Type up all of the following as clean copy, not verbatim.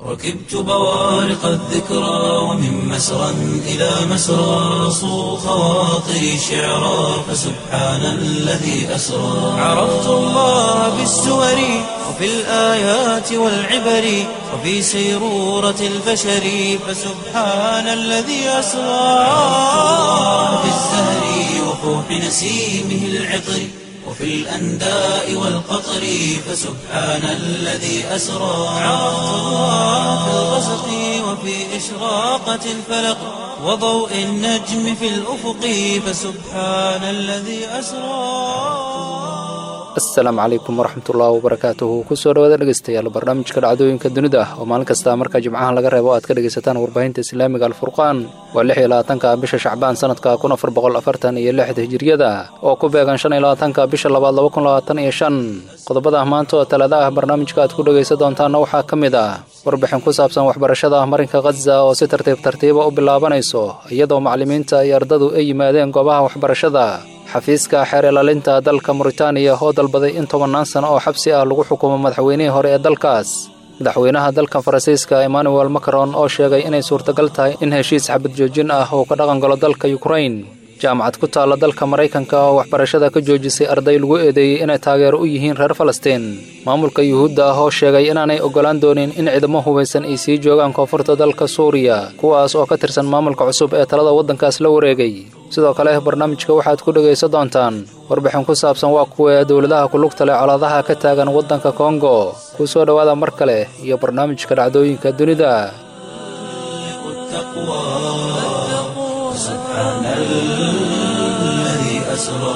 ركبت بوارق الذكرى ومن مسرى إلى مسرى صو خواطري شعرا فسبحان الذي أسرى عرفت الله بالسور وفي الآيات والعبر وفي سيرورة البشر فسبحان الذي أسرى في الزهر وفوح نسيمه العطر وفي الأنداء والقطر فسبحان الذي أسرى عرفت الله في الغسق وفي إشراقة الفلق وضوء النجم في الأفق فسبحان الذي أسرى. asalaamu calaykum waraxmatullaahi wabarakaatuhu kusoo dhawaada dhegeystayaal barnaamijka dhacdooyinka dunida oo maalin kasta marka jimcahan laga reebo aad ka dhegaysataan warbaahinta islaamiga alfurqaan waa 26-ka bisha shacbaan sanadka 1446 hijriyada oo ku beegan 25-ka bisha 2025 qodobada maanta oo talada ah barnaamijka aad ku dhegaysan doontaana waxaa ka mid ah warbixin ku saabsan waxbarashada marinka Gaza oo si tartiib u bilaabanayso iyadoo macallimiinta iyo ardadu ay yimaadeen goobaha waxbarashada. xafiiska xeer ilaalinta dalka Mauritania oo dalbaday in 10 sano oo xabsi ah lagu xukumo madaxweynihii hore ee dalkaas. madaxweynaha dalka Faransiiska Emmanuel Macron oo sheegay inay suurtagal tahay in heshiis xabad joojin ah oo ka dhaqan galo dalka Ukraine. jaamacad ku taala dalka Mareykanka oo waxbarashada ka joojisay arday lagu eedeeyay inay taageero u yihiin reer Falastiin. maamulka Yuhuudda oo sheegay inaanay ogolaan doonin in ciidamo hubeysan ay sii joogaan koonfurta dalka Suuriya kuwaas oo ka tirsan maamulka cusub ee talada waddankaas la wareegay. sidoo kale barnaamijka waxaad ku dhageysan doontaan warbixin ku saabsan waa kuwa dawladaha ku lugta leh colaadaha ka taagan waddanka Congo. ku soo dhawaada mar kale iyo barnaamijka dhacdooyinka dunida. سبحان الذي أسرى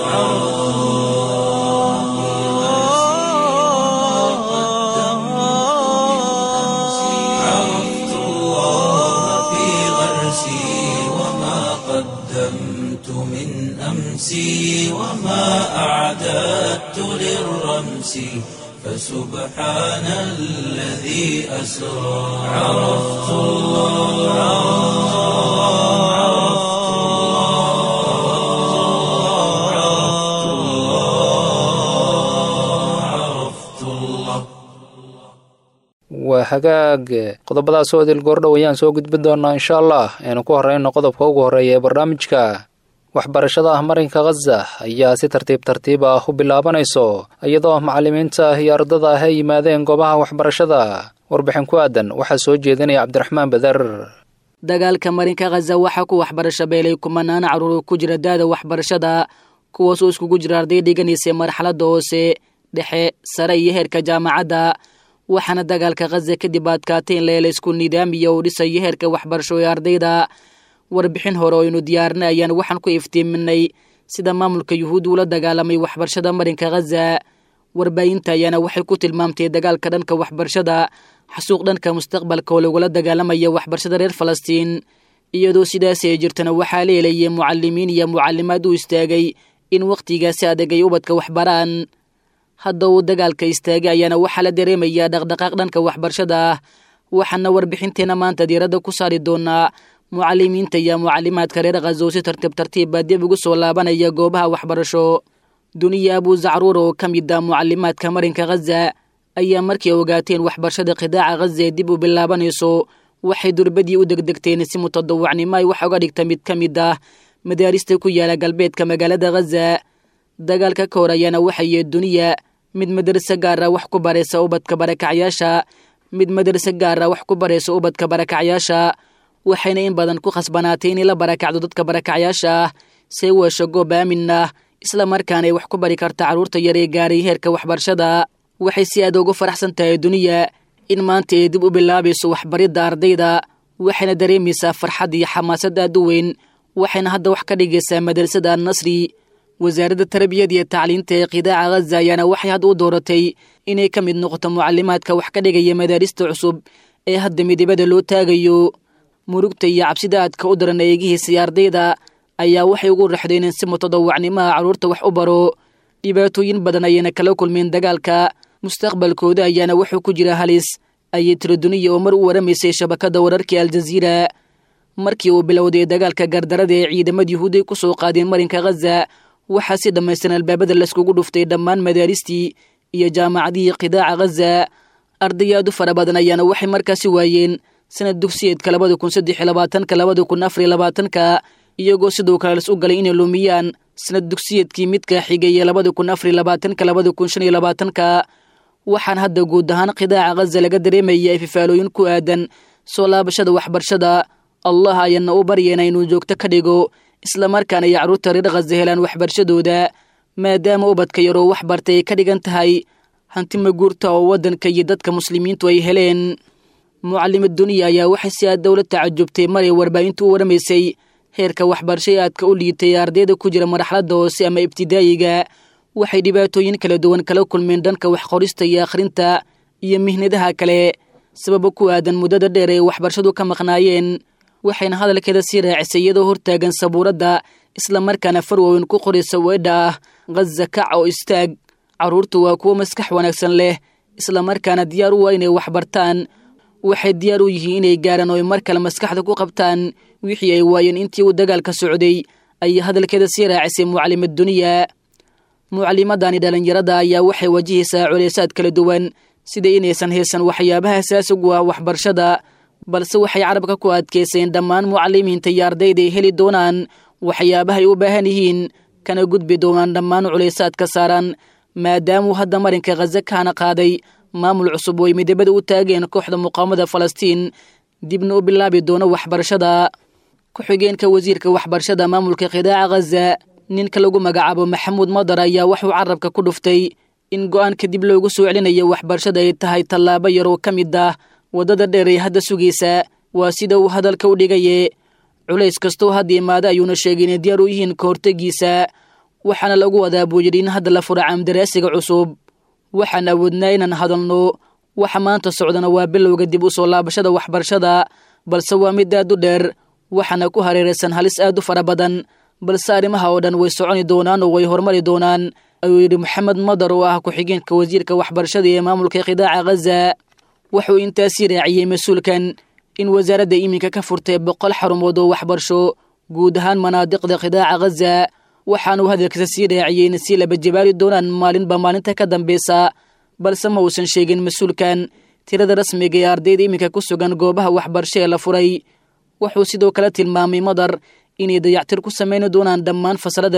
عرفت الله في غرسي وما قدمت من أمسي وما أعددت للرمس فسبحان الذي أسرى عرفت الله waa hagaag qodobadaas oo dil goordhow ayaan soo gudbin doonaa insha Allah aynu ku horeyno qodobka ugu horeeya ee barnaamijka. waxbarashada marinka Gaza ayaa si tartiib ah u bilaabanayso iyadoo macallimiinta iyo ardada ay yimaadeen goobaha waxbarashada. warbixin ku aadan waxa soo jeedinaya Cabdiraxmaan Badar. dagaalka marinka Gaza waxa ku waxbarasho beelay kumanaan caruur ku jira daada waxbarashada kuwaas oo iskugu jira arday dhiganaysa marxaladda hoose dhexe sare iyo heerka jaamacadda. waxaana dagaalka Gaza kadib adkaatay in la isku nidaamiyo oo dhisay heerka waxbarasho ee ardayda. warbixin hore oo inuu diyaarinayaan waxaan ku iftiiminay sida maamulka Yuhuud ula dagaalamay waxbarashada marinka Gaza. warbaahinta ayaana waxay ku tilmaamtay dagaalka dhanka waxbarashada xasuuq dhanka mustaqbalka oo lagula dagaalamaya waxbarashada reer Falastiin. iyadoo sidaas ay jirtana waxaa leelayay mucallimiin iyo mucallimaad u istaagay in waqtigaasi adag ay ubadka waxbaraan. hadda uu dagaalka istaagay ayaana waxaa la dareemayaa dhaqdhaqaaq dhanka waxbarashada ah. waxaana warbixinteena maanta diiradda ku saari doonaa mucallimiinta iyo mucallimaadka reer Gaza oo si tartiib dib ugu soo laabanaya goobaha waxbarasho. duniya Abu Zacruur oo ka mid ah mucallimaadka marinka Gaza ayaa markii ogaateen waxbarashada qidaaca Gaza dib u bilaabanayso waxay durbadii u degdegteen si mutadawacnimo ay wax uga dhigta mid ka mid ah madaarista ku yaala galbeedka magaalada Gaza. dagaalka ka hor ayaana waxay duniya mid madrasa gaar ah wax ku baraysa ubadka barakacyaasha mid madrasa gaar ah wax ku baraysa ubadka barakacyaasha waxayna in badan ku khasbanaatay in la barakacdo dadka barakacyaasha si ay u hesho goob aamin ah isla markaana ay wax ku bari karta carruurta yar ee gaaray heerka waxbarashada. waxay si aad ugu faraxsan tahay duniya in maanta ay dib u bilaabayso waxbaridda ardayda waxayna dareemaysaa farxad iyo xamaasad aad u weyn. waxayna hadda wax ka dhigaysaa madrasada Al-Nasri. wasaaradda tarbiyada iyo tacliinta ee qidaaca Gaza ayaana waxay hadda u dooratay inay ka mid noqoto mucallimaadka wax ka dhigaya madaarista cusub ee hadda midibada loo taagayo. murugta iyo cabsida aadka u daran eegihiisa ardayda ayaa waxay ugu raxdeen in si mutadawacnimo carruurta wax u baro. dhibaatooyin badan ayayna kala kulmeen dagaalka mustaqbalkooda ayaana wuxuu ku jira halis ayay tiro duniya oo mar u waramaysay shabakada wararka Al Jazeera. markii uu bilowday dagaalka gardarada ee ciidamada Yuhuud ku soo qaadeen marinka Gaza waxa si dhameystiran albaabada la iskugu dhuftay dhammaan madaaristii iyo jaamacadihii qidaaca Gaza. ardayaadu fara badan ayaana waxay markaasi waayeen sanad dugsiyeedka 2023-2024 iyagoo sidoo kale u galay inay lumiyaan sanad dugsiyeedkii midka xigay 2024-2025 waxaan hadda guud ahaan qidaaca Gaza laga dareemayay fifaalooyin ku aadan soo laabashada waxbarashada. Allah ayaana u baryayna inuu joogto ka dhigo isla markaana ay carruurta reer Gaza helaan waxbarashadooda maadaama ubadka yaroo wax bartay ka dhigan tahay hanti maguurta oo wadanka iyo dadka muslimiintu ay heleen. Mucallimad Dunya ayaa waxay si aad dawlad tacajubtay maray warbaahintu u waramaysay heerka waxbarashada u liitay ardayda ku jira marxaladda hoose ama ibtidaayiga. Waxay dhibaatooyin kala duwan kala kulmeen dhanka wax qorista iyo akhrinta iyo mihnadaha kale sabab ku aadan muddada dheer ee waxbarashadu ka maqnaayeen. waxayna hadalkeeda sii raacisay iyadoo hortaagan sabuuradda isla markaana farwooyin ku qoraysa weedha Gaza kac oo istaag. Carruurtu waa kuwa maskax wanaagsan leh isla markaana diyaar u ah inay wax bartaan. waxay diyaar u yihiin inay gaaraan oo mar kale maskaxda ku qabtaan wixii ay waayeen intii uu dagaalka socday. ay hadalkeeda sii raacisay Mucallimad Dunya. Mucallimadani dhalinyarada ayaa waxay wajahaysaa culaysaad kala duwan sida inaysan haysan waxyaabaha asaasiga ah waxbarashada, balse waxay carabka ku adkeyseen dhammaan mucallimiinta iyo ardayda ay heli doonaan waxyaabaha ay u baahan yihiin kana gudbi doonaan dhammaan culaysaadka saaran maadaama hadda marinka Gaza kana qaaday maamul cusub oo midabada u taageen kooxda muqaawamada Falastiin dibna u bilaabi doono waxbarashada. ku-xigeenka wasiirka waxbarashada maamulka qidaaca Gaza ninka lagu magacaabo Maxamuud Madar ayaa wuxuu carabka ku dhuftay in go'aan kadib loogu soo celinayo waxbarashada ay tahay tallaabo yar oo ka mid ah wadada dheer ee hadda sugaysa. waa sida uu hadalka u dhigaye culays kastoo hadda imaada ayuuna sheegay inay diyaar u yihiin ka hortagiisa. waxaana lagu wadaa buu yidhi in hadda la furo caamdaraasiga cusub. waxaan awoodnaa inaan hadalno waxa maanta socdana waa bilowga dib u soo laabashada waxbarashada, balse waa mid aad u dheer waxaana ku hareeraysan halis aad u fara badan, balse arrimaha oo dhan way soconi doonaan oo way horumari doonaan ayuu yidhi Maxamed Madar oo ah ku-xigeenka wasiirka waxbarashada ee maamulka qidaaca Gaza. wuxuu intaasi raaciyay mas'uulkan in wasaaradda iminka ka furtay 100 xarumood oo waxbarasho guud ahaan manaadiqda qidaaca Gaza. waxaanu hadalkiisa sii raaciyay in si laba jabaali doonaan maalinba maalinta ka dambeysa, balse ma uusan sheegin mas'uulkan tirada rasmiga ee ardayda iminka ku sugan goobaha waxbarasho ee la furay. wuxuu sidoo kale tilmaamay Madar inay dayactir ku sameyn doonaan dhammaan fasalada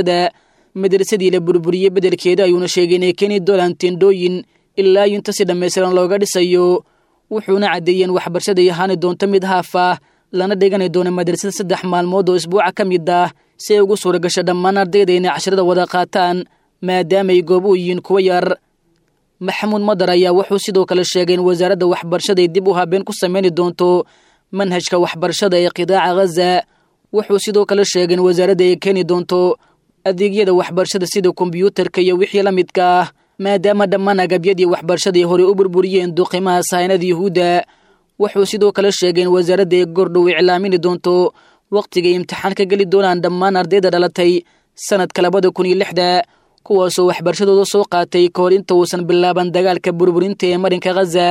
madrasadii la burburiyay bedelkeeda ayuuna sheegay inay keeni doonaan tendooyin ilaa inta si dhammaystiran looga dhisayo. wuxuuna caddeeyeen waxbarashada ay ahaani doonto mid haaf ah lana dhigani doono madrasada 3 maalmood oo isbuuca ka mid ah si ay ugu suura gasho dhammaan ardayda inay casharada wada qaataan maadaama ay goob u yihiin kuwa yar. Maxamuud Madar ayaa wuxuu sidoo kale sheegay in wasaaradda waxbarashada ay dib u habeen ku sameyn doonto manhajka waxbarashada ee qidaaca Gaza. wuxuu sidoo kale sheegay in wasaaradda ay keeni doonto adeegyada waxbarashada sida kombiyuutarka iyo wixii la midka ah maadaama dhammaan agabyadii waxbarashada ay hore u burburiyeen duqimaha sahaynada Yuhuudda. wuxuu sidoo kale sheegay in wasaaradda ay gordhow iclaamini doonto waqtiga imtixaan ka geli doonaan dhammaan ardayda dhalatay sanadka 2006 kuwaasoo waxbarashadooda soo qaatay ka hor inta uusan bilaaban dagaalka burburinta ee marinka Gaza.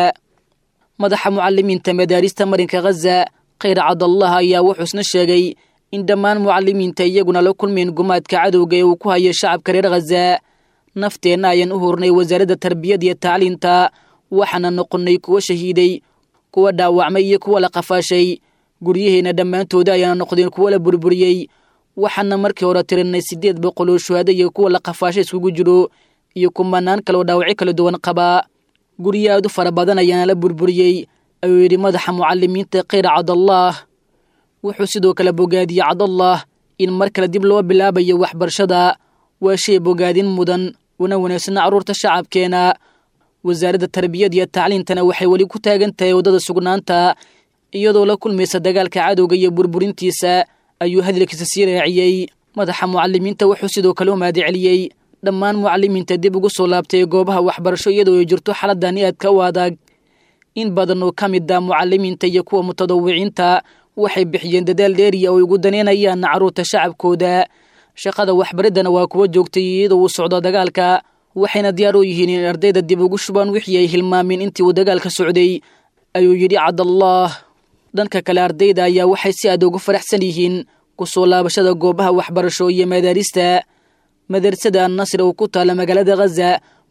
madaxa mucallimiinta madaarista marinka Gaza Khayr Cabdallah ayaa wuxuu isna sheegay in dhammaan mucallimiinta iyaguna la kulmeen gumaadka cadowga ee uu ku hayo shacabka reer Gaza. nafteena ayaan u hurnay wasaaradda tarbiyada iyo tacliinta, waxaana noqonnay kuwa shahiiday, kuwa dhaawacmay iyo kuwa la qafaashay. guryaheena dhammaantooda ayaana noqdeen kuwa la burburiyey. waxaana markii hore tirinay 800 oo shuhada iyo kuwa la qafaashay iskugu jiro iyo kumanaan kale oo dhaawacyo kala duwan qaba. guryo aad u fara badan ayaana la burburiyey ayuu yidhi madaxa mucallimiinta Khayr Cabdallah. wuxuu sidoo kale bogaadiyey Cabdallah in mar kale dib loo bilaabayo waxbarashada waa shay bogaadin mudan una wanaagsan carruurta shacabkeena. wasaaradda tarbiyada iyo tacliintana waxay weli ku taagan tahay wadada sugnaanta iyadoo la kulmaysa dagaalka cadowga iyo burburintiisa ayuu hadalkiisa sii raaciyey. madaxa mucallimiinta wuxuu sidoo kale u mahadceliyey dhammaan mucallimiinta dib ugu soo laabtay goobaha waxbarasho iyadoo ay jirto xaaladani aadka u adag. in badan oo ka mid ah mucallimiinta iyo kuwa mutadawwiciinta waxay bixiyeen dadaal dheeriya oo ugu daneynayaan carruurta shacabkooda. shaqada waxbaridana waa kuwa joogtay iyadoo uu socdo dagaalka, waxayna diyaar u yihiin in ardayda dib ugu shubaan wixii ay hilmaameen intii uu dagaalka socday ayuu yidhi Cabdallah. dhanka kale ardayda ayaa waxay si aad ugu faraxsan yihiin ku soo laabashada goobaha waxbarasho iyo madaarista. madrasada An-Nasr oo ku taala magaalada Gaza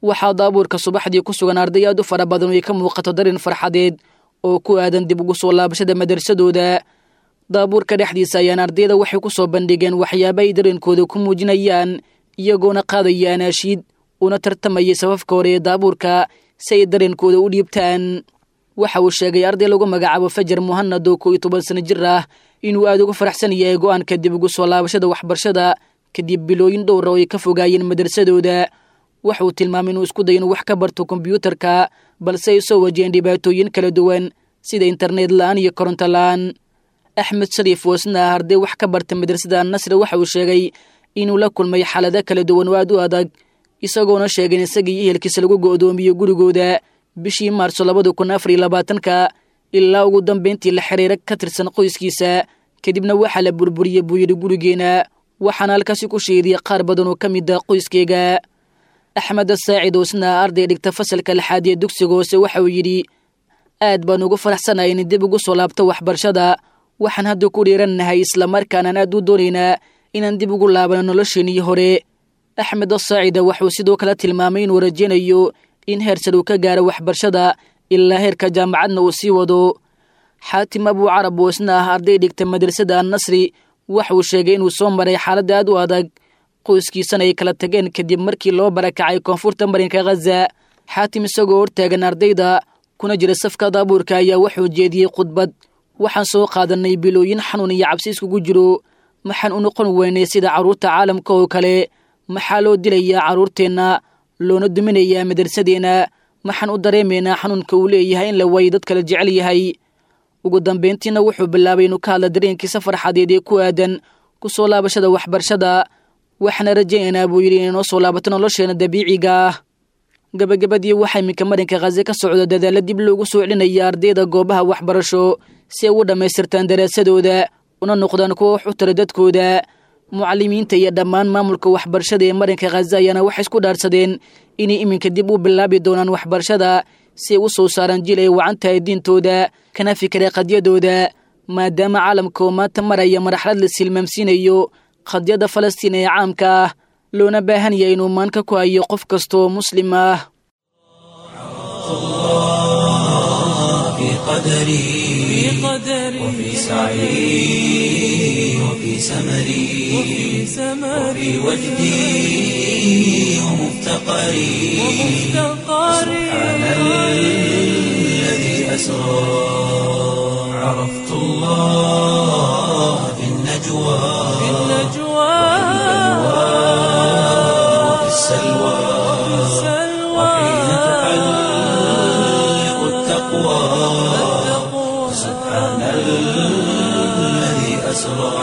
waxaa daabuurka subaxdii ku sugan arday aad u fara badan oo ay ka muuqato darin farxadeed oo ku aadan dib ugu soo laabashada madarsadooda. daabuurka dhexdiisa ayaan ardayda waxay ku soo bandhigeen waxyaaba ay dareenkooda ku muujinayaan iyagoona qaadaya anaashiid una tartamayay safafka hore ee daabuurka si ay dareenkooda u dhiibtaan. waxa uu sheegay arday lagu magacaabo Fajar Muhanad oo 12 sano jir ah inuu aad ugu faraxsan yahay go'aanka dib ugu soo laabashada waxbarashada kadib bilooyin dhowr oo ay ka fogaayeen madarsadooda. waxa uu tilmaamay inuu isku dayo inuu wax ka barto kombiyuutarka balse ay soo wajaheen dhibaatooyin kala duwan sida internet la'aan iyo koronto la'aan. Axmed Shariif wasna arday wax ka barta madrasada Nasr waxa uu sheegay inuu la kulmay xaalado kala duwan oo aad u adag isagoona sheegay in isagii ehelkiisa lagu go'doomiyo gurigooda bishii Maarso 2024 ilaa ugu dambeyntii la xiriir ka tirsan qoyskiisa kadibna waxa la burburiyay buu yiri gurigeena waxaana halkaas ku sheeday qaar badan oo kamid ah qoyskeyga. Axmed Saacid wasna arday dhigta fasalka 6 ee dugsiga hoose waxa uu yiri aad baan ugu faraxsanahay in dib ugu soo laabto waxbarashada waxaan hadda ku dheeranahay isla markaana aad u doonaynaa inaan dib ugu laabano nolosheenii hore. Axmed Saacid wuxuu sidoo kale tilmaamay inuu rajaynayo in heersar uu ka gaaro waxbarashada ilaa heerka jaamacadna uu sii wado. Xaatim Abu Carab wasna arday dhigta madrasada Nasri waxa uu sheegay inuu soo maray xaalad aad u adag qoyskiisana ay kala tageen kadib markii loo barakacay koonfurta marinka Gaza. Xaatim isagoo hortaagan ardayda kuna jira safka daabuurka ayaa wuxuu jeediyay khudbad waxaan soo qaadanay bilooyin xanuun iyo cabsi iskugu jiro maxaan u noqon weynay sida caruurta caalamka oo kale maxaa loo dilayaa caruurteena loona duminayaa madarsadeena maxaan u dareemaynaa xanuunka uu leeyahay in la way dad kala jecel yahay. ugu dambeyntiina wuxuu bilaabay inuu ka hadla dareenkiisa farxadeed ee ku aadan ku soo laabashada waxbarashada waxaana rajaynaynaa buu yidhi inay noo soo laabato nolosheena dabiiciga ah. gabagabadii waxaa iminka marinka Gaza ka socda dadaalo dib loogu soo celinaya ardayda goobaha waxbarasho si ay u dhammaystirtaan daraasadooda una noqdaan kuwa wax u tara dadkooda. mucallimiinta iyo dhammaan maamulka waxbarashada ee marinka Gaza ayaana waxay isku dhaarsadeen inay iminka dib u bilaabi doonaan waxbarashada si ay u soo saaraan jiil ay wacan tahay diintooda kana fikiraya qadiyadooda maadaama caalamka oo maanta maraya marxalad la silmaamsiinayo qadiyada Falastiin ee caamka ah loona baahan yahay inuu maanka ku hayo qof kastoo muslim ah. قدري وفي سعي وفي سمري وفي وجدي ومفتقري سبحان الذي أسرى عرفت الله في النجوى وفي السلوى وحين تحلق التقوى سبحان الذي أسرى.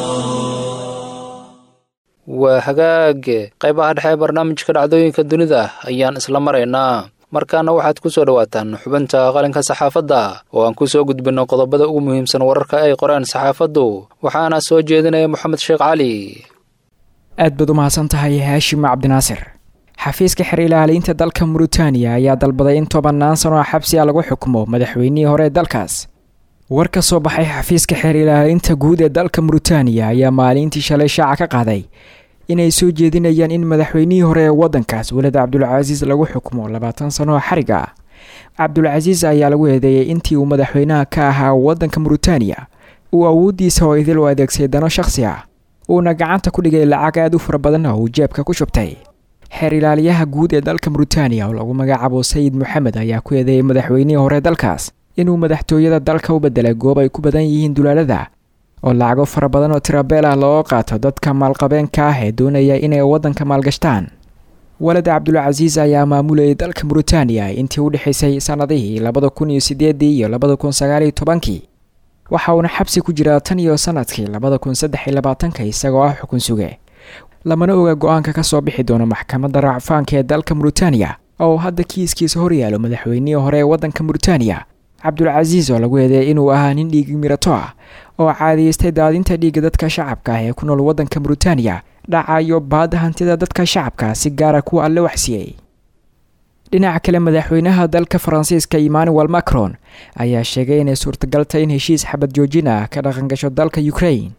waa hagaage qaybaha dhexe barnaamijka dhacdooyinka dunida ayaan isla maraynaa markaana waxaad ku soo dhawaataan xubinta qalinka saxaafadda oo aan ku soo gudbino qodobada ugu muhiimsan wararka ay qoreen saxaafaddu waxaana soo jeedinaya Maxamed Sheekh Cali. aad baad u mahadsantahay Haashim Cabdinaasir. xafiiska xiriir ilaalinta dalka Mauritania ayaa dalbaday in 10 sano xabsi lagu xukumo madaxweynihii hore ee dalkaas. war ka soo baxay xafiiska xiriir ilaalinta guud ee dalka Mauritania ayaa maalintii shalay shaaca ka qaaday inay soo jeedinayaan in madaxweynihii hore ee wadankaas Walid Abdulcaziz lagu xukumo 20 sano xarig ah. Abdulcaziz ayaa lagu eedeeyay intii uu madaxweynaha ka ahaa wadanka Mauritania uu awoodiisa oo idil u adeegsaday dano shakhsi ah uuna gacanta ku dhigay lacag aad u fara badan oo jeebka ku shubtay. xeer ilaaliyaha guud ee dalka Mauritania oo lagu magacaabo Sayid Mohamed ayaa ku eedeeyay madaxweynihii hore dalkaas inuu madaxtooyada dalka u bedelay goob ay ku badan yihiin dulaalada oo lacago fara badan oo tirabeel ah loo qaato dadka maalqabeenka ah ee doonaya inay wadanka maalgashtaan. Walid Abdulcaziz ayaa maamulayay dalka Mauritania intii u dhaxaysay sanadihii 2008 iyo 2019 waxa uuna xabsi ku jiraa tan iyo sanadkii 2023 isagoo ah xukun suge. lamana oga go'aanka ka soo bixi doona maxkamadda racfaanka ee dalka Mauritania oo hadda kiiskiisa hor yaalo madaxweynihii hore ee wadanka Mauritania Abdulcaziz oo lagu eedeeyay inuu ahaa nin dhiig mirato ah oo caadiyeystay daadinta dhiigga dadka shacabka ah ee ku nool wadanka Mauritania dhacayo baad hantida dadka shacabka si gaar ah kuwa alle waxsiiyay. dhinaca kale madaxweynaha dalka Faransiiska Emmanuel Macron ayaa sheegay inay suurtagal tahay in heshiis xabad joojin ah ka dhaqan gasho dalka Ukraine.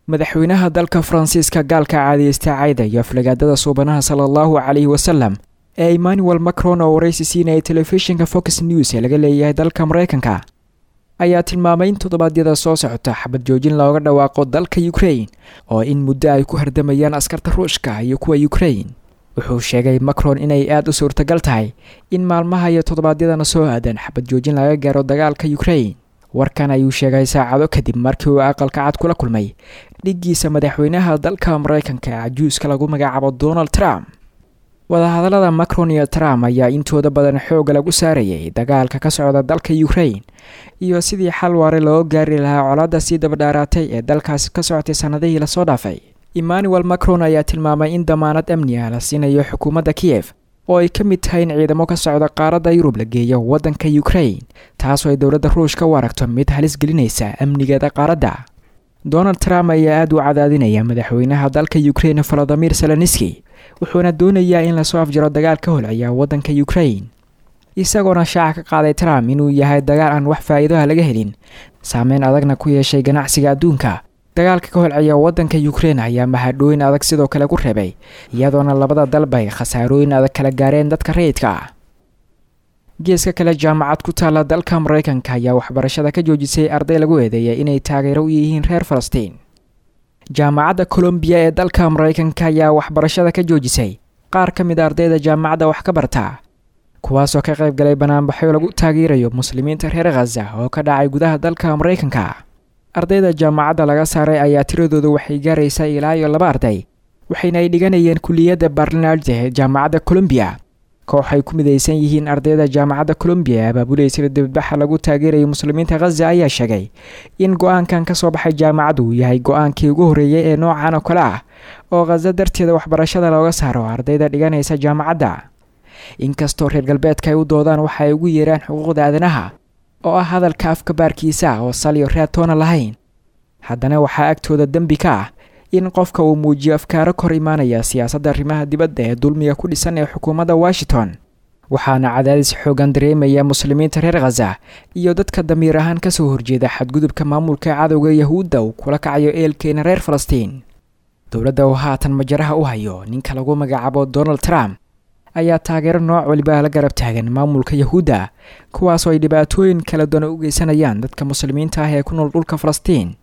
madaxweynaha dalka Faransiiska gaalka caadiyeystay cayda iyo aflagaadada suubanaha sallallahu alayhi wasallam ee emmanuel macron oo waraysi siinaya telefishinka fox news ee laga leeyahay dalka maraykanka ayaa tilmaamay in toddobaadyada soo socota xabad joojin looga dhawaaqo dalka ukraine oo in muddo ay ku hardamayaan askarta ruushka iyo kuwa ukraine. wuxuu sheegay macron inay aad u suurtagal tahay in maalmaha iyo toddobaadyadana soo aadan xabad joojin laga gaaro dagaalka ukraine. warkan ayuu sheegay saacado kadib markii uu aqalka cad kula kulmay dhigiisa madaxweynaha dalka maraykanka cajuuska lagu magacaabo donald trump. wadahadallada macron iyo trump ayaa intooda badan xooga lagu saarayay dagaalka ka socda dalka ukraine iyo sidii xal waare loo gaari lahaa colaadda sii dabadhaaraatay ee dalkaasi ka socotay sannadihii lasoo dhaafay. emmanuel macron ayaa tilmaamay in damaanad amni ah la siinayo xukuumadda kiev oo ay ka mid tahay in ciidamo ka socda qaaradda yurub la geeyo waddanka ukraine taasoo ay dowladda ruushka u aragto mid halis gelinaysa amnigeeda qaaradda. donald trump ayaa aad u cadaadinaya madaxweynaha dalka ukraine volodymyr zelensky wuxuuna doonayaa in lasoo afjaro dagaal ka holcaya waddanka ukraine isagoona shaaca ka qaaday trump inuu yahay dagaal aan wax faa'iidoha laga helin saameyn adagna ku yeeshay ganacsiga adduunka. dagaalka ka holcaya waddanka ukraine ayaa mahadhooyin adag sidoo kale ku reebay iyadoona labada dalba ay khasaarooyin adag kala gaareen dadka rayidka ah. geeska kale jaamacad ku taalla dalka maraykanka ayaa waxbarashada ka joojisay arday lagu eedeeyay inay taageero u yihiin reer falastiin. jaamacadda colombiya ee dalka maraykanka ayaa waxbarashada ka joojisay qaar ka mid a ardayda jaamacadda wax ka barta kuwaasoo ka qayb galay banaanbaxyo lagu taageerayo muslimiinta reer khaza oo ka dhacay gudaha dalka maraykanka. ardayda jaamacadda laga saaray ayaa tiradooda waxay gaaraysaa ilaa iyo 2 arday waxayna ay dhiganayeen kuliyadda barnards ee jaamacadda colombiya. koox ay ku midaysan yihiin ardayda jaamacadda colombiya ee abaabulaysa dibadbaxa lagu taageerayo muslimiinta khaza ayaa sheegay in go-aankan ka soo baxay jaamacaddu uu yahay go-aankii ugu horreeyay ee noocan oo kale ah oo khaza darteeda waxbarashada looga saaro ardayda dhiganaysa jaamacadda. inkastoo reer galbeedka ay u doodaan waxa ay ugu yeeraan xuquuqda aadanaha oo ah hadalka afka baarkiisa oo saliyo raatoona lahayn, haddana waxaa agtooda dembi ka ah in qofka uu muujiyo afkaaro kor imaanaya siyaasadda arrimaha dibadda ee dulmiga ku dhisan ee xukuumadda washington. waxaana cadaadis xoogan dareemaya muslimiinta reer khaza iyo dadka damiir ahaan ka soo horjeeda xadgudubka maamulka cadowga yahuudda uu kula kacayo eelkeena reer falastiin. dowladda oo haatan majaraha u hayo ninka lagu magacaabo donald trump ayaa taageero nooc waliba la garab taagan maamulka yahuudda kuwaasoo ay dhibaatooyin kala duwan u geysanayaan dadka muslimiinta ah ee ku nool dhulka falastiin.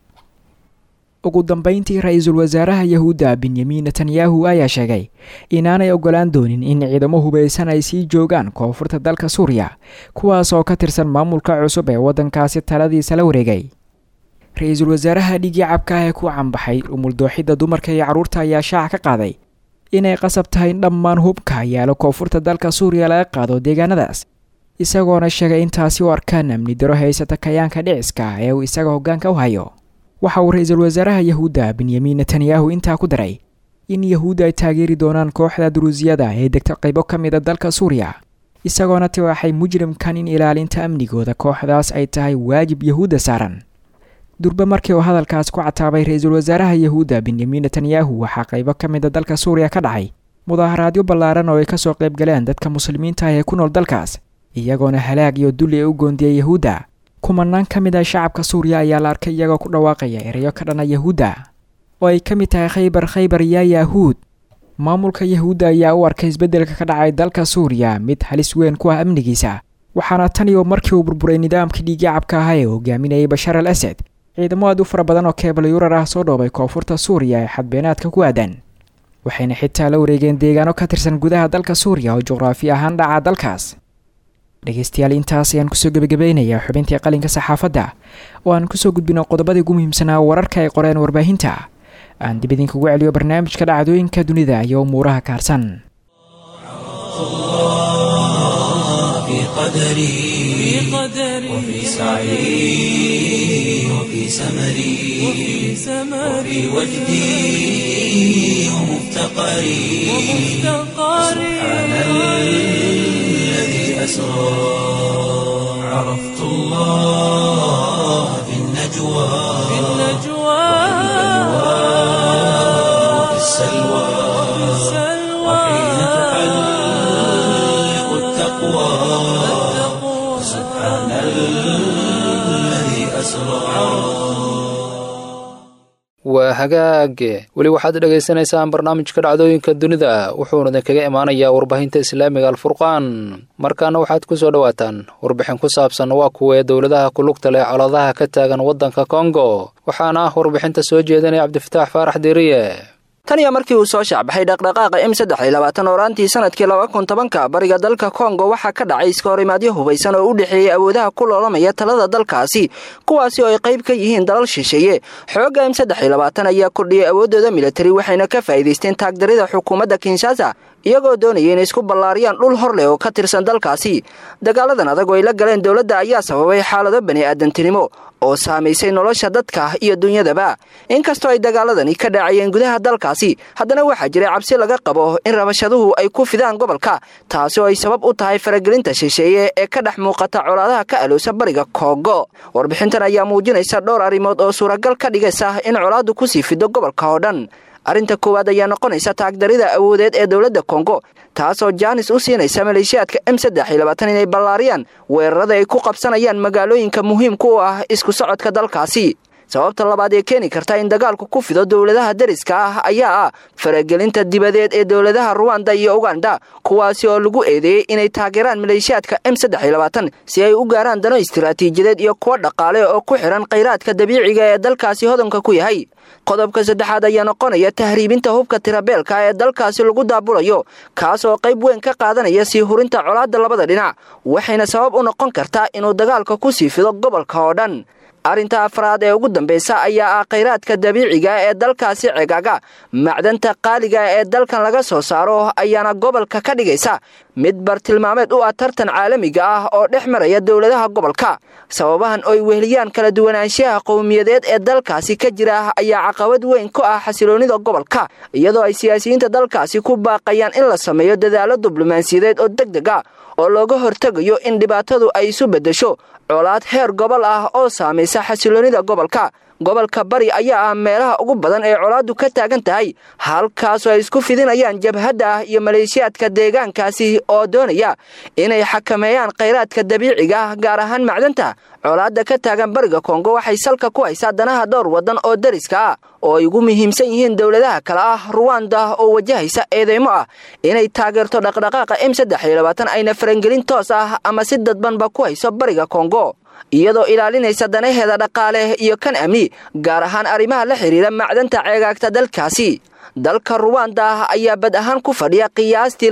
ugu dambeyntii ra-iisul wasaaraha yahuudda benyamin netanyahu ayaa sheegay inaanay ogolaan doonin in ciidamo hubaysan ay sii joogaan koonfurta dalka suuriya kuwaas oo ka tirsan maamulka cusub ee waddankaasi taladiisa la wareegay. ra-iisul wasaaraha dhigii cabka ah ee ku cambaxay umuldooxidda dumarka iyo carruurta ayaa shaaca ka qaaday inay qasab tahay in dhammaan hubka yaalo koonfurta dalka suuriya laga qaado deegaanadaas isagoona sheegay intaasi u arkaan amni daro haysata kayaanka dhiciska ee uu isaga hoggaanka u hayo. waxa uu ra-iisul wasaaraha yahuudda benyamin netanyahu intaa ku daray in yahuudda ay taageeri doonaan kooxda duruusiyada ee degta qaybo ka mid a dalka suuriya isagoona tiwaaxay mujrimkan in ilaalinta amnigooda kooxdaas ay tahay waajib yahuudda saaran. durba markii uu hadalkaas ku cataabay ra-iisul wasaaraha yahuudda benyamin netanyahu waxaa qaybo ka mid a dalka suuriya ka dhacay mudaaharaadyo ballaaran oo ay ka soo qayb galeen dadka muslimiinta ah ee ku nool dalkaas iyagoona halaag iyo dulli u goondiyay yahuudda. kumanaan ka mid ah shacabka suuriya ayaa la arkay iyagoo ku dhawaaqaya erayo ka dhana yahuudda oo ay ka mid tahay khaybar yaa yahuud. maamulka yahuudda ayaa u arkay isbeddelka ka dhacay dalka suuriya mid halis weyn ku ah amnigiisa waxaana tan iyo markii uu burburay nidaamkii dhiigii cabka ahaa ee hogaaminayay bashar al asad ciidamo aad u fara badan oo keebal yurar ah soo dhoobay koonfurta suuriya ee xadbeenaadka ku aadan waxayna xitaa la wareegeen deegaano ka tirsan gudaha dalka suuriya oo juqraafi ahaan dhaca dalkaas. dhegeystayaal intaas ayaan kusoo gebagabaynayaa xubintii qalinka saxaafadda oo aan kusoo gudbino qodobadii ugu muhiimsanaa wararka ay qoreen warbaahinta. aan dib idinkugu celiyo barnaamijka dhacdooyinka dunida iyo umuuraha kaarsan. وفي سعي وفي سمري وفي وجدي ومفتقري سبحان الذي أسرى عرفت الله في النجوى وفي السلوى وحين تحلق التقوى سبحان الذي أسرى. waa hagaage weli waxaad dhegaysanaysaan barnaamijka dhacdooyinka dunida wuxuuna idinkaga imaanayaa warbaahinta islaamiga alfurqaan markaana waxaad ku soo dhowaataan warbixin ku saabsan waa kuwee dowladaha ku lugta leh colaadaha ka taagan waddanka kongo waxaana warbixinta soo jeedinaya cabdifataax faarax diiriye tan iyo markii uu soo shacbaxay dhaqdhaqaaqa M320 ooraantii sanadkii 2010 bariga dalka Kongo waxa ka dhacay iska horimaadyo hubaysan oo u dhaxeeyay awoodaha ku loolamaya talada dalkaasi kuwaasi oo ay qayb ka yihiin dalal shisheeye xooga M320 ayaa kordhiyay awoodooda military waxayna ka faa'iideysteen taagdarida xukuumadda Kinshasa iyagoo doonayay inay isku ballaariyaan dhul hor leh oo ka tirsan dalkaasi dagaaladan adag oo ay la galeen dawladda ayaa sababay xaalado bani'aadantinimo oo saameysay nolosha dadka iyo dunyadaba inkastoo ay dagaaladani ka dhacayeen gudaha dalkaasi haddana waxaa jiray cabsi laga qabo in rabashaduhu ay ku fidaan gobolka taasi oo ay sabab u tahay faragelinta shisheeye ee ka dhex muuqata colaadaha ka aloosa bariga Kongo warbixintan ayaa muujinaysa dhowr arrimood oo suuragal ka dhigaysa in colaadu ku sii fido gobolka oo dhan arinta koowaad ayaa noqonaysa taagdarida awoodeed ee dawladda Kongo taasoo jaanis u siinaysa maleeshiyaadka M320 inay ballaariyaan weerarada ay ku qabsanayaan magaalooyinka muhiimka u ah isku socodka dalkaasi sababta labaad ee keeni karta in dagaalku ku fido dawladaha dariska ah ayaa ah faragelinta dibadeed ee dawladaha Rwanda iyo Uganda kuwaasi oo lagu eedeeyay inay taageeraan maleeshiyaadka M320 si ay u gaaraan dano istiraatiijiyadeed iyo kuwa dhaqaale oo ku xiran kheyraadka dabiiciga ee dalkaasi hodanka ku yahay qodobka saddexaad ayaa noqonaya tahriibinta hubka tirabeelka ee dalkaasi lagu daabulayo kaas oo qayb weyn ka qaadanaya sii hurinta colaadda labada dhinac waxayna sabab u noqon kartaa inuu dagaalka ku sii fido gobolka oo dhan arinta afraad ee ugu dambaysa ayaa ah kheyraadka dabiiciga ee dalkaasi ceegaaga macdanta qaaliga ee dalkan laga soo saaro ayaana gobolka ka dhigaysa mid bartilmaameed u ah tartan caalamiga ah oo dhex maraya dawladaha gobolka sababahan oo ay weheliyaan kala duwanaanshaha qowmiyadeed ee dalkaasi ka jira ayaa caqabad weyn ku ah xasiloonida gobolka iyadoo ay siyaasiyiinta dalkaasi ku baaqayaan in la sameeyo dadaalo diblomaasiyadeed oo degdeg ah oo looga hortagayo in dhibaatadu ay isu beddesho colaad heer gobol ah oo saameysa xasiloonida gobolka bari ayaa ah meelaha ugu badan ee colaadu ka taagan tahay halkaas oo ay isku fidinayaan jabhadda iyo maleeshiyaadka deegaankaasi oo doonaya inay xakameeyaan kheyraadka dabiiciga gaar ahaan macdanta colaada ka taagan bariga Kongo waxay salka ku haysaa danaha dhowr wadan oo dariska ah oo ay ugu muhiimsan yihiin dawladaha kala ah Rwanda oo wajahaysa eedeymo ah inay taageerto dhaqdhaqaaqa M320 ayna farangelin toos ah ama si dadbanba ku hayso bariga Kongo iyadoo ilaalinaysa danaheeda dhaqaale iyo kan amni gaar ahaan arrimaha la xiriira macdanta ceegaagta dalkaasi dalka Rwanda ayaa bad ahaan ku fadhiya qiyaastii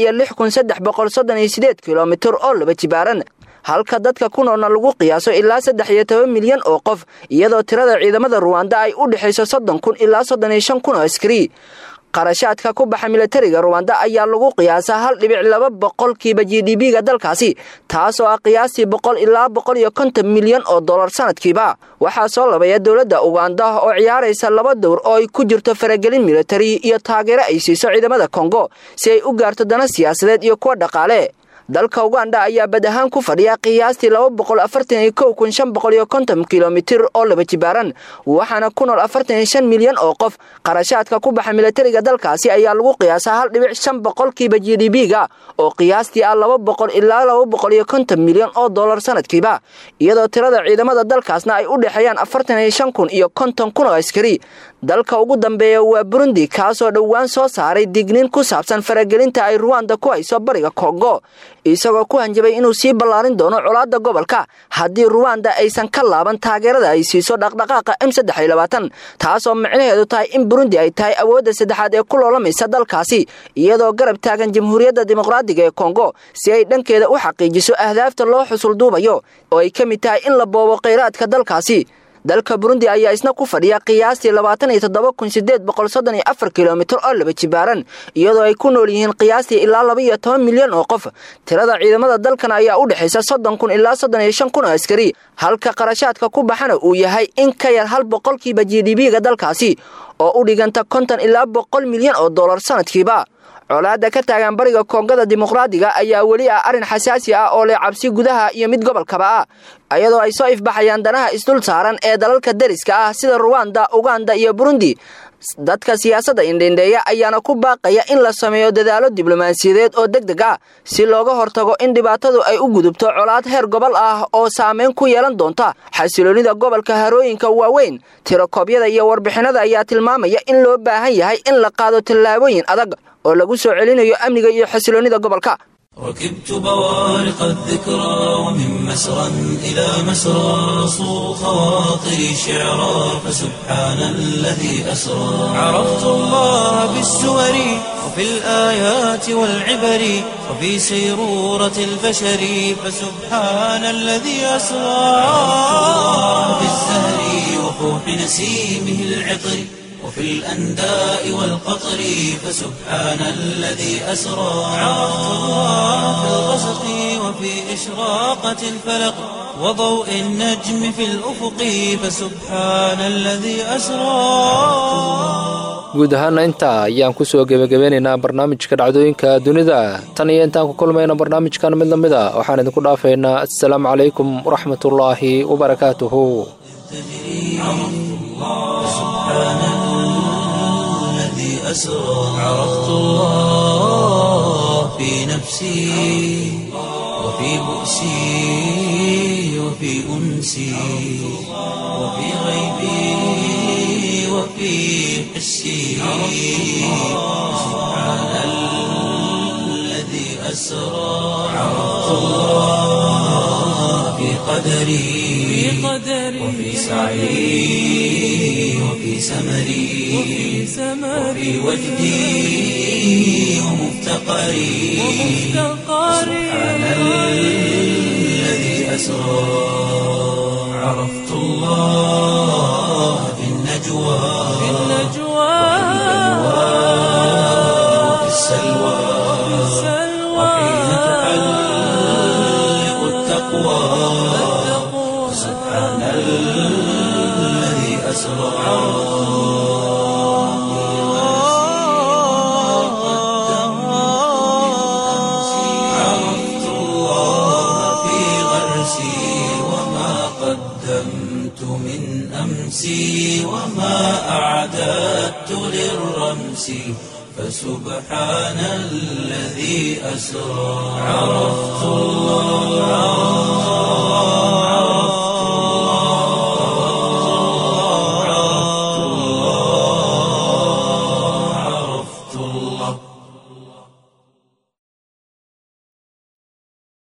26338 kilomitir oo laba jibaaran halka dadka ku noolna lagu qiyaaso ilaa 13 milyan oo qof iyadoo tirada ciidamada Rwanda ay u dhaxayso 30,000 ilaa 35,000 oo askari qarashaadka ku baxa militariga Rwanda ayaa lagu qiyaasaa 1.2% GDP-ga dalkaasi taasoo ah qiyaastii 100 ilaa 150 milyan oo dollar sanadkiiba waxaa soo laabaya dawladda Uganda oo ciyaaraysa laba dowr oo ay ku jirto faragelin military iyo taageero ay siiso ciidamada Kongo si ay u gaarto dana siyaasadeed iyo kuwa dhaqaale dalka Uganda ayaa bad ahaan ku fadhiya qiyaastii 241,550 kilomitir oo laba jibaaran waxaana ku nool 45 milyan oo qof qarashaadka ku baxa militariga dalkaasi ayaa lagu qiyaasaa 1.5% GDP-ga oo qiyaastii 200 ilaa 250 milyan oo dollar sanadkiiba iyadoo tirada ciidamada dalkaasna ay u dhaxayaan 45,000 iyo 50,000 oo askari dalka ugu dambeeya waa Burundi kaasoo dhawaan soo saaray digniin ku saabsan faragelinta ay Rwanda ku hayso bariga Kongo isagoo ku hanjabay inuu sii ballaarin doono colaadda gobolka haddii Rwanda aysan ka laaban taageerada ay siiso dhaqdhaqaaqa M320 taasoo macnaheedu tahay in Burundi ay tahay awoodda saddexaad ee ku loolamaysa dalkaasi iyadoo garab taagan Jamhuuriyadda Dimuqraadiga ee Kongo si ay dhankeeda u xaqiijiso ahdaafta loo xusul duubayo oo ay ka mid tahay in la boobo kheyraadka dalkaasi dalka Burundi ayaa isna ku fadhiya qiyaastii 27,834 kilomitir oo laba jibaaran iyadoo ay ku nool yihiin qiyaastii ilaa 12 milyan oo qof tirada ciidamada dalkan ayaa u dhaxaysa 30,000 ilaa 35,000 oo askari halka qarashaadka ku baxana uu yahay in ka yar 1% GDP-ga dalkaasi oo u dhiganta 50 ilaa 100 milyan oo dollar sanadkiiba colaada ka taagan bariga Kongada Dimuqraadiga ayaa wali ah arin xasaasi ah oo leh cabsi gudaha iyo mid gobolkaba ah ayadoo ay soo ifbaxayaan danaha isdul saaran ee dalalka deriska ah sida Rwanda, Uganda iyo Burundi. dadka siyaasadda indhindheeya ayaana ku baaqaya in la sameeyo dadaalo diblomaasiyadeed oo degdeg ah si looga hortago in dhibaatadu ay u gudubto colaad heer gobol ah oo saameyn ku yeelan doonta xasiloonida gobolka harooyinka waaweyn. Tirakoobyada iyo warbixinada ayaa tilmaamaya in loo baahan yahay in la qaado tallaabooyin adag oo lagu soo celinayo amniga iyo xasiloonida gobolka. ركبت بوارق الذكرى ومن مسرى إلى مسرى صو خواطري شعرا فسبحان الذي أسرى عرفت الله بالسور وفي الآيات والعبر وفي سيرورة البشر فسبحان الذي أسرى في الزهر وفوح نسيمه العطر وفي الأنداء والقطر فسبحان الذي أسرى عرفت الله في الغسق وفي إشراقة الفلق وضوء النجم في الأفق فسبحان الذي أسرى. guud ahaana intaa ayaan ku soo gebagabeynaynaa barnaamijka dhacdooyinka dunida. tan iyo intaan ku kulmayna barnaamijkan mid lamid ah waxaan idinku dhaafaynaa assalaamu calaykum waraxmatullaahi wabarakaatuhu. عرفت الله في نفسي وفي بؤسي وفي أنسي وفي غيبي وفي حسي سبحان الذي أسرى عرفت الله في قدري وفي سعي وفي سمري وفي وجدي ومفتقري سبحان الذي أسرى عرفت الله في النجوى وفي السلوى وحين تحلق التقوى سبحان الذي أسرى. عرفت الله في غرسي وما قدمت من أمسي وما أعددت للرمس فسبحان الذي أسرى. عرفت الله